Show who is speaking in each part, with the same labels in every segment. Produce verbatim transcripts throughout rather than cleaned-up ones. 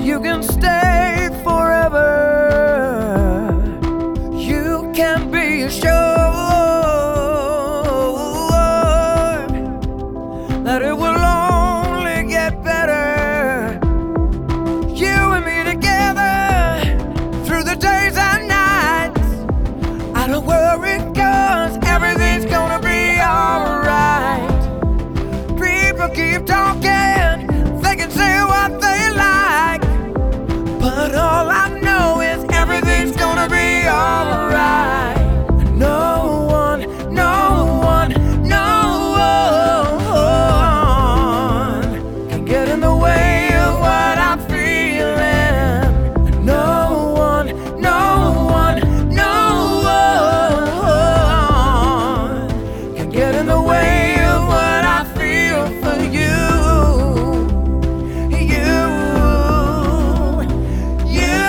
Speaker 1: You can stay forever. You can be assured that it will only get better. You and me together through the days and nights. I don't worry, 'cause everything's gonna be alright. People keep talking, they can say what they like, but all I know is everything's gonna be alright. No one, no one, no one can get in the way of what I'm feeling. No one, no one, no one can get in the way of what I feel for you. You, you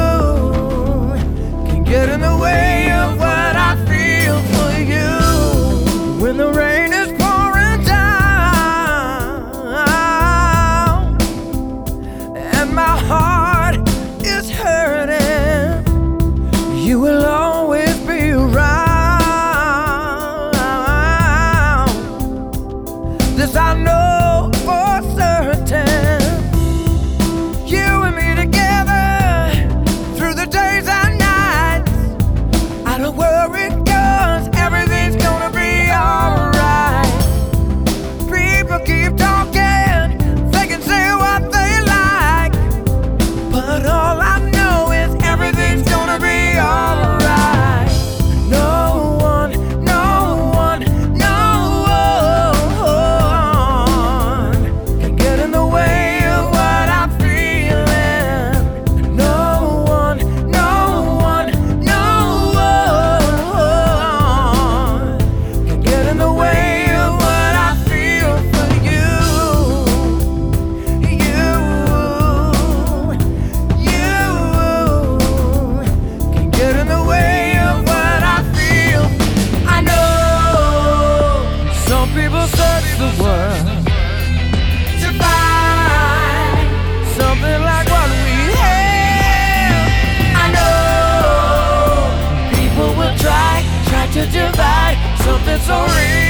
Speaker 1: can get in the way of what I feel for you. When the rain is pouring down and my heart is hurting, you will always be around. This I know for certain. You and me together through the days and nights. I don't worry, 'cause everything's gonna be alright. People keep talking, they can say what they like, but all I know is everything's gonna be alright. No one, no one, no one can get in the way of what I'm feeling. No one, no one, no one can get in the way of what I feel for you. You, you can get in the way of what I feel. I know some people search the world to find something like what we have. I know people will try, try to divide something so real.